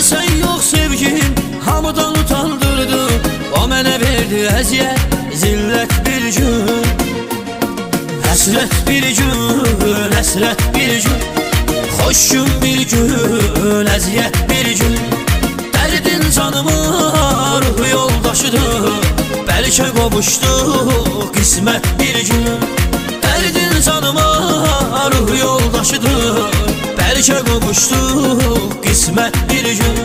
sən yox sevgin hamıdan utandırdı. O mənə verdi əziyyət, zillət bir gün. Həsrət bir gün, həsrət bir gün, xoş gün bir gün, əziyyət bir gün. Dərdin canıma ruh yoldaşıdır, bəlkə qovuşduq qismət bir gün. Dərdin canıma ruh yoldaşıdır, bəlkə qovuşduq qismət bir gün.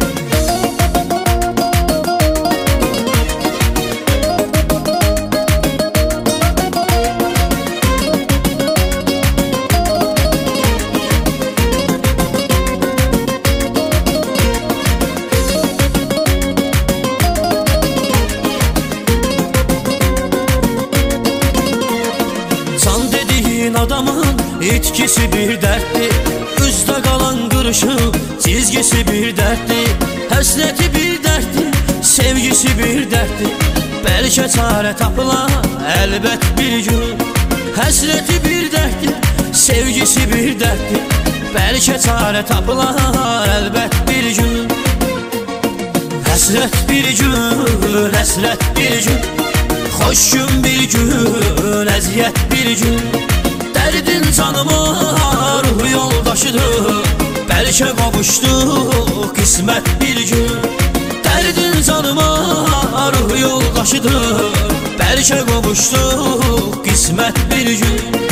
Adamın itkisi bir dərtdir, üzdə qalan qırışıq çizgisi bir dərtdir. Həsrəti bir dərtdir, sevgisi bir dərtdir, bəlkə çarə tapılar əlbət bir gün. Həsrəti bir dərtdir, sevgisi bir dərtdir, bəlkə çarə tapılar əlbət bir gün. Həsrət bir gün, həsrət bir gün, xoş gün bir gün, əziyyət bir gün. Dərdin canıma ruh yoldaşıdır, bəlkə qovuşduq qismət bir gün. Dərdin canıma ruh yoldaşıdır, bəlkə qovuşduq qismət bir gün.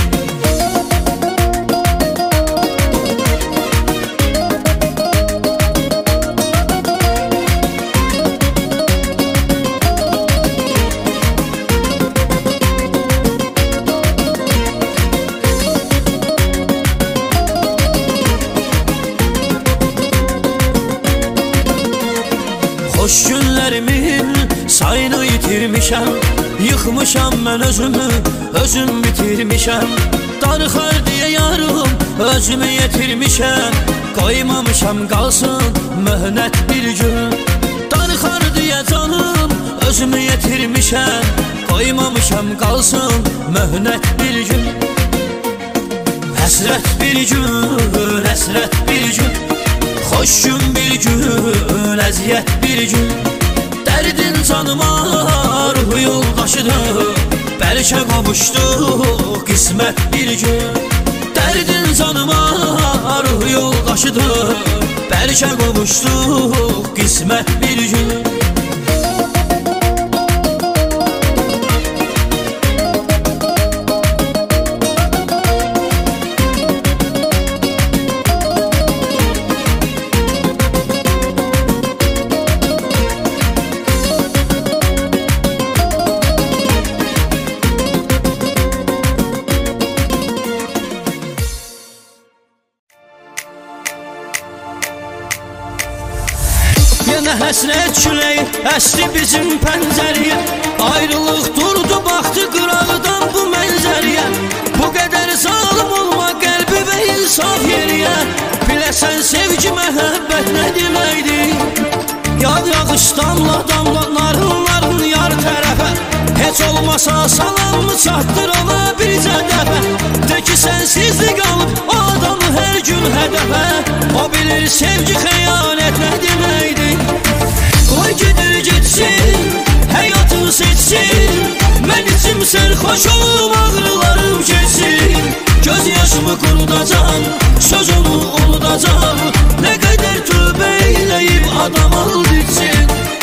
Xoş günlərimin sayını itirmişəm, yıxmışam mən özümü, özüm bitirmişəm. Darıxar deyə yarım, özümü yetirmişəm, qoymamışam qalsın möhnət bir gün. Darıxar deyə canım, özümü yetirmişəm, qoymamışam qalsın möhnət bir gün. Həsrət bir gün, həsrət bir gün, xoş gün bir gün, əziyyət bir gün. Dərdin canıma ruh yoldaşıdır, bəlkə qovuşduq qismət bir gün. Dərdin canıma ruh yoldaşıdır, bəlkə qovuşduq qismət bir gün. Yenə həsrət küləyi əsdi bizim pəncəriyə, ayrılıq durdu baxdı qırağıdan bu mənzəriyə. Bu qədər zalım olma qəlbi və insaf yeriyə, biləsən sevgi məhəbbət nə deməkdir. Yağ yağış damla damla narınların yar tərəfə, heç olmasa salamı çatdır ona bircə dəfə. De ki sənsizlik alıb o adamı hər gün hədəfə, o bilir sevgi xəyanət nə deməkdir. Qoy gedir getsin, həyatı seçsin, mən içim sərxoş olub ağrılarım keçsin. Göz yaşımı qurudacam, söz onu unudacam, nə qədər tövbə eləyib adam al bitsin.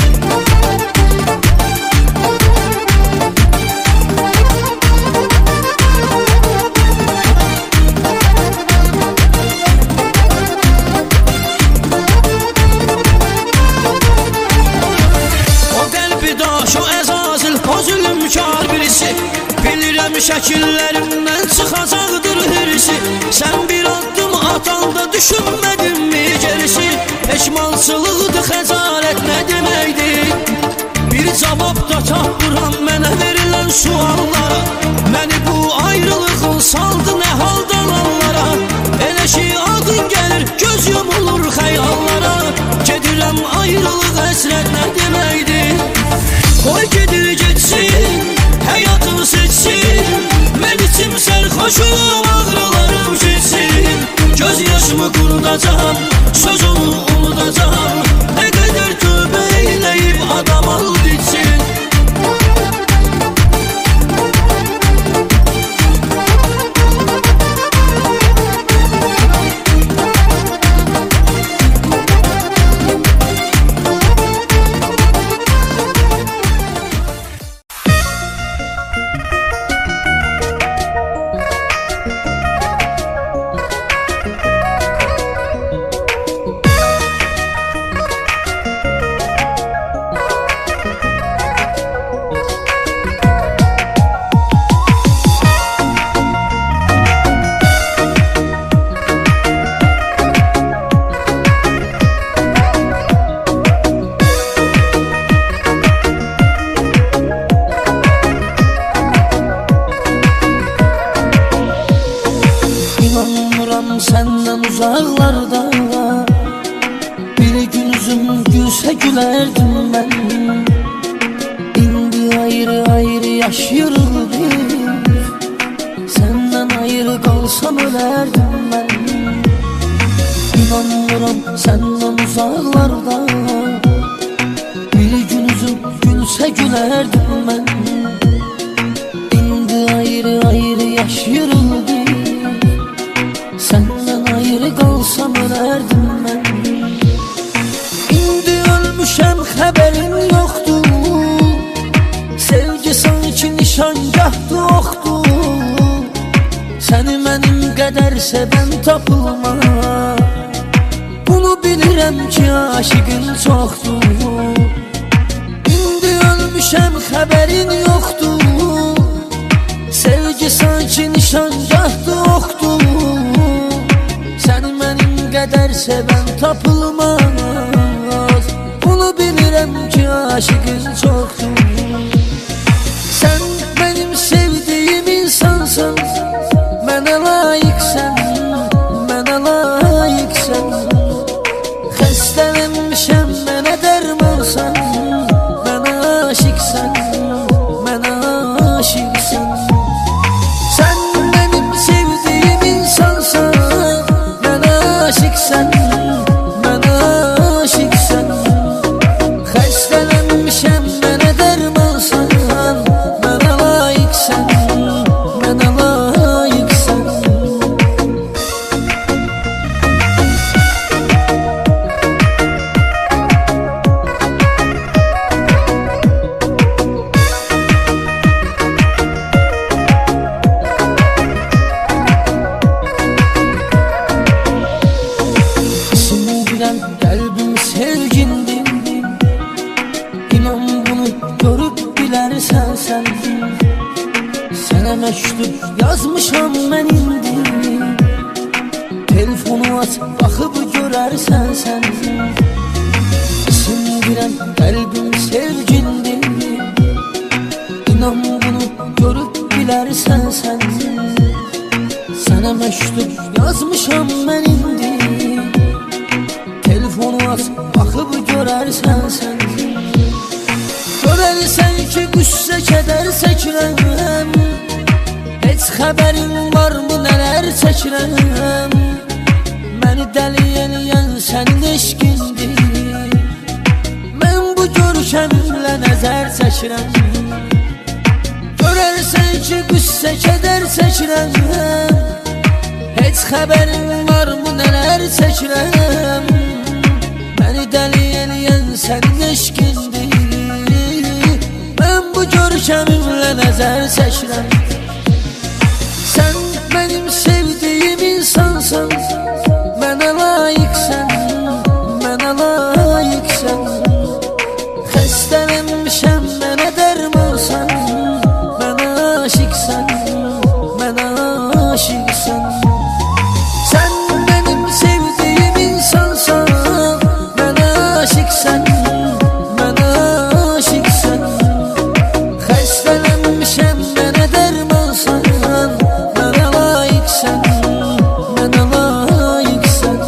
Şəkillərimdən çıxacaqdır hirsi, sən bir addım atanda düşünmədin mi gerisi. Peşmançılıqdır xəcalət nə deməkdir, bir cavab da tapıram mənə verilən suallara. Məni bu ayrılığın saldı nə haldan allara, elə ki adın gəlir göz yumulur xəyallara. Gedirəm ayrılıq həsrət nə deməkdir. Qoy gedir getsin, həyatı seçsin, mən içim sərxoşum ağrılarım keçsin. Göz yaşımı qurudacam, söz onu unudacam, gülerdim ben. İndi ayrı ayrı yaşıyoruz biz. Senden ayrı kalsam ölerdim ben. İnanmıram senden uzaklarda, bir gün yüzüm gülse gülerdim ben. İndi ayrı ayrı yaşıyoruz biz. Senden ayrı kalsam ölerdim ben. İndi ölmüşem haberin yoktu. Sevgi sanki nişangahdı oxdu. Seni benim qədər sevən tapılma. Bunu bilirəm ki aşıqın çoxdur. İndi ölmüşəm xəbərin yoxdur. Sevgi sanki nişangahdı oxdu. Səni mənim qədər sevən tapılmaz. Bunu bilirəm ki aşıqın çoxdur. Sən mənim sevdiyim insansan, mənə layiqsən, mənə layiqsən. Xəstələnmişəm, mənə dərmansan, mənə aşiqsən, mənə aşiqsən. Sən mənim sevdiyim insansan, mənə aşiqsən, mənə aşiqsən. Xəstələnmişəm, mənə dərmansan, mənə layiqsən, mənə layiqsən. Sindirən qəlbim sevgindir. İnan bunu görüb bilərsən sən. Sənə məktub yazmışam mən indi. Telefonu aç, baxıb görərsən sən. Sindirən qəlbim sevgindir. İnan bunu görüb bilərsən sən. Sənə məktub yazmışam mən indi. Telefonu aç, baxıb görərsən sən. Görərsən ki qüssə kədər çəkirəm. Heç xəbərin varmı nələr çəkirəm. Məni dəli eləyən sənin eşqindir. Mən bu görkəmimlə nəzər çəkirəm. Görərsən ki qüssə kədər çəkirəm. Heç xəbərin varmı nələr çəkirəm. Məni dəli eləyən sənin eşqindir. Mən bu görkəmimlə nəzər çəkirəm. Sən mənim sevdiyim insansan, mənə layiqsən, mənə layiqsən. Xəstələnmişəm, mənə dərmansan, mənə aşiqsən, mənə aşiqsən. Sən mənim sevdiyim insansan, mənə aşiqsən, mənə aşiqsən. Xəstələnmişəm, mənə dərmansan, mənə layiqsən, mənə layiqsən.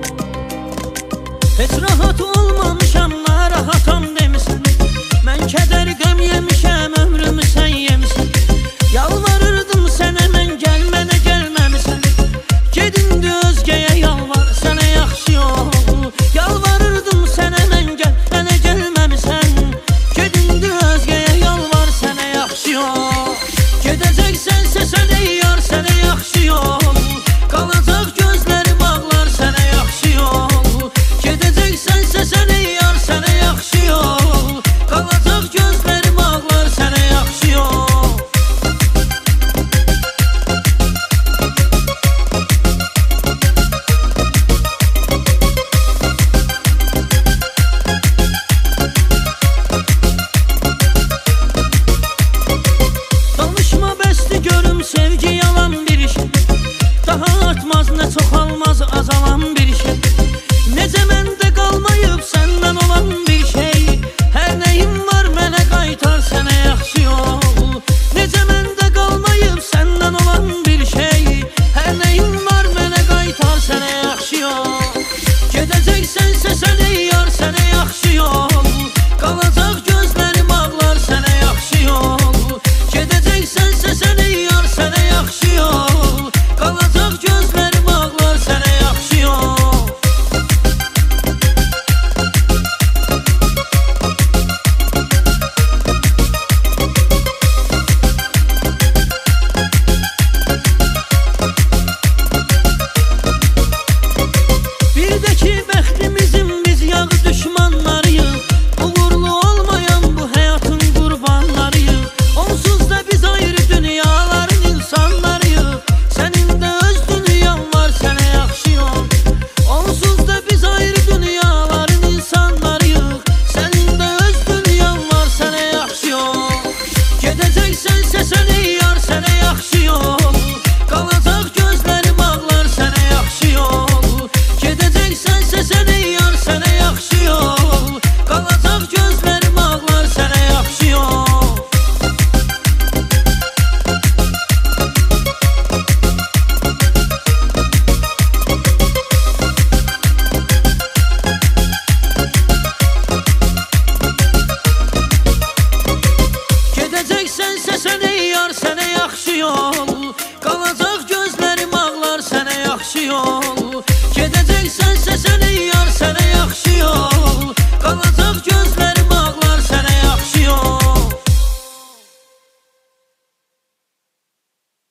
Heç rahat olmamışam, narahatam demisən. Mən kədər